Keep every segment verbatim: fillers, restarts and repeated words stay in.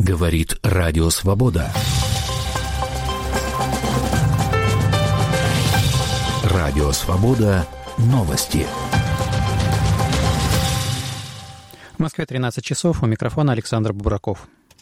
Говорит Радио Свобода. Радио Свобода. Новости. В Москве тринадцать часов. У микрофона Александр Бубраков.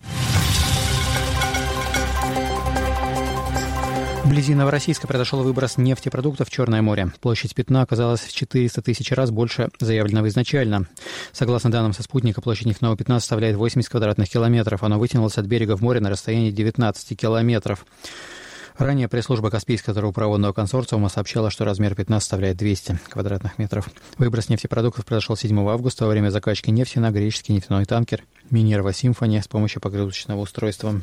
Вблизи Новороссийска произошел выброс нефтепродуктов в Черное море. Площадь пятна оказалась в четыреста тысяч раз больше заявленного изначально. Согласно данным со спутника, площадь нефтяного пятна составляет восемьдесят квадратных километров. Оно вытянулось от берега в море на расстоянии девятнадцать километров. Ранее пресс-служба Каспийского трубопроводного консорциума сообщала, что размер пятна составляет двести квадратных метров. Выброс нефтепродуктов произошел седьмого августа во время закачки нефти на греческий нефтяной танкер «Минерва Симфони» с помощью погрузочного устройства.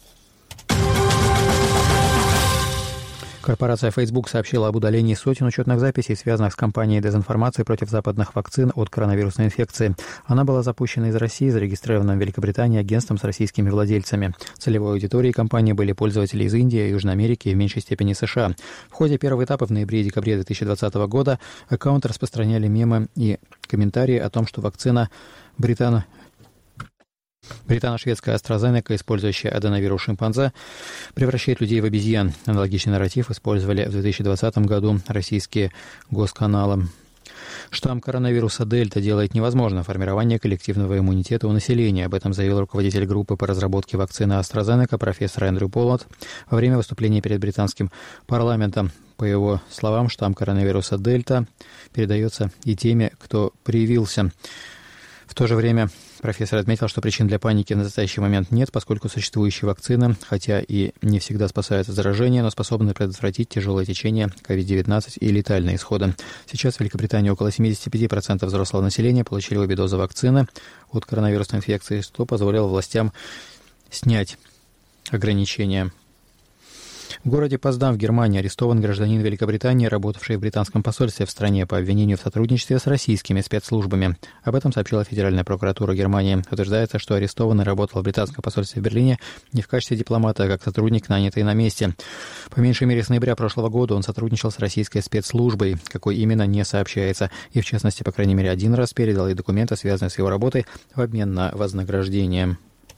Корпорация Facebook сообщила об удалении сотен учетных записей, связанных с кампанией дезинформации против западных вакцин от коронавирусной инфекции. Она была запущена из России, зарегистрирована в Великобритании агентством с российскими владельцами. Целевой аудиторией компании были пользователи из Индии, Южной Америки и в меньшей степени США. В ходе первого этапа в ноябре и декабре две тысячи двадцатого года аккаунты распространяли мемы и комментарии о том, что вакцина британо... Британо-шведская AstraZeneca, использующая аденовирус шимпанзе, превращает людей в обезьян. Аналогичный нарратив использовали в две тысячи двадцатом году российские госканалы. Штамм коронавируса Дельта делает невозможно формирование коллективного иммунитета у населения. Об этом заявил руководитель группы по разработке вакцины AstraZeneca профессор Эндрю Поллард во время выступления перед британским парламентом. По его словам, штамм коронавируса Дельта передается и теми, кто привился. В то же время профессор отметил, что причин для паники на настоящий момент нет, поскольку существующие вакцины, хотя и не всегда спасают от заражения, но способны предотвратить тяжелое течение ковид девятнадцать и летальные исходы. Сейчас в Великобритании около семьдесят пять процентов взрослого населения получили обе дозы вакцины от коронавирусной инфекции, что позволило властям снять ограничения. В городе Поздам в Германии арестован гражданин Великобритании, работавший в британском посольстве в стране по обвинению в сотрудничестве с российскими спецслужбами. Об этом сообщила Федеральная прокуратура Германии. Утверждается, что арестованный работал в британском посольстве в Берлине не в качестве дипломата, а как сотрудник, нанятый на месте. По меньшей мере с ноября прошлого года он сотрудничал с российской спецслужбой, какой именно не сообщается, и в частности, по крайней мере, один раз передал ей документы, связанные с его работой, в обмен на вознаграждение.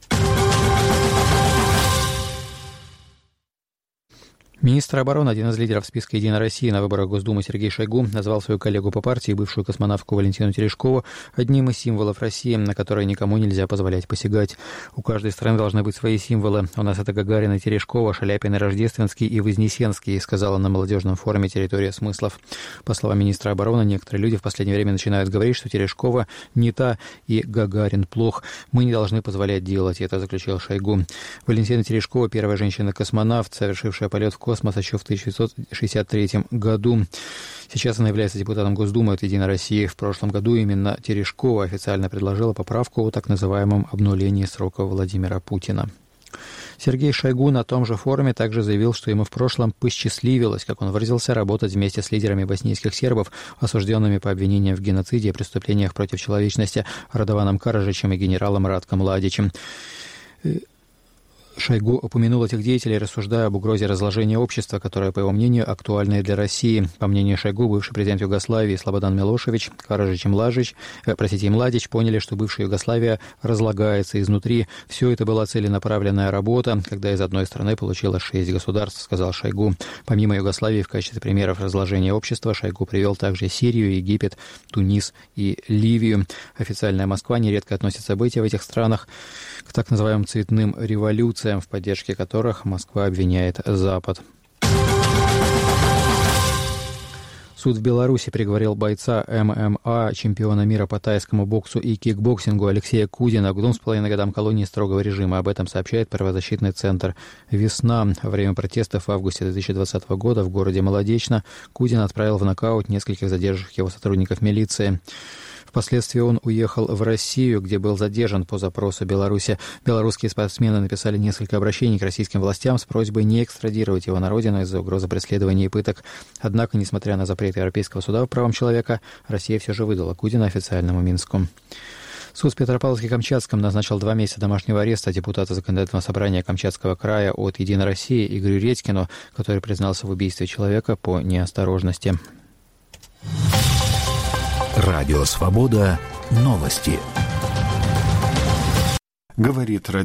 Министр обороны, один из лидеров списка «Единой России» на выборах Госдумы Сергей Шойгу назвал свою коллегу по партии, бывшую космонавтку Валентину Терешкову, одним из символов России, на которые никому нельзя позволять посягать. У каждой страны должны быть свои символы. У нас это Гагарин и Терешкова, Шаляпин и Рождественский и Вознесенский, сказала на молодежном форуме «Территория смыслов». По словам министра обороны, некоторые люди в последнее время начинают говорить, что Терешкова не та и Гагарин плох. Мы не должны позволять делать это, заключил Шойгу. Валентина Терешкова – первая женщина-космонавт, совершившая полет в космос еще в тысяча девятьсот шестьдесят третьем году. Сейчас она является депутатом Госдумы от «Единой России». В прошлом году именно Терешкова официально предложила поправку о так называемом обнулении срока Владимира Путина. Сергей Шойгу на том же форуме также заявил, что ему в прошлом посчастливилось, как он выразился, работать вместе с лидерами боснийских сербов, осужденными по обвинениям в геноциде и преступлениях против человечности Радованом Караджичем и генералом Ратком Младичем. Шойгу упомянул этих деятелей, рассуждая об угрозе разложения общества, которое, по его мнению, актуальна и для России. По мнению Шойгу, бывший президент Югославии Слободан Милошевич, Караджич и Младич, э, простите, и Младич поняли, что бывшая Югославия разлагается изнутри. Все это была целенаправленная работа, когда из одной страны получилось шесть государств, сказал Шойгу. Помимо Югославии, в качестве примеров разложения общества Шойгу привел также Сирию, Египет, Тунис и Ливию. Официальная Москва нередко относит события в этих странах к так называемым цветным революциям, в поддержке которых Москва обвиняет Запад. Суд в Беларуси приговорил бойца эм эм а, чемпиона мира по тайскому боксу и кикбоксингу Алексея Кудина к двум с половиной годам колонии строгого режима. Об этом сообщает правозащитный центр «Весна». Во время протестов в августе две тысячи двадцатого года в городе Молодечно Кудин отправил в нокаут нескольких задержанных его сотрудников милиции. Впоследствии он уехал в Россию, где был задержан по запросу Беларуси. Белорусские спортсмены написали несколько обращений к российским властям с просьбой не экстрадировать его на родину из-за угрозы преследования и пыток. Однако, несмотря на запреты Европейского суда по правам человека, Россия все же выдала Кудина официальному Минску. Суд в Петропавловске-Камчатском назначил два месяца домашнего ареста депутата Законодательного собрания Камчатского края от «Единой России» Игорю Редькину, который признался в убийстве человека по неосторожности. Радио Свобода. Новости. Говорит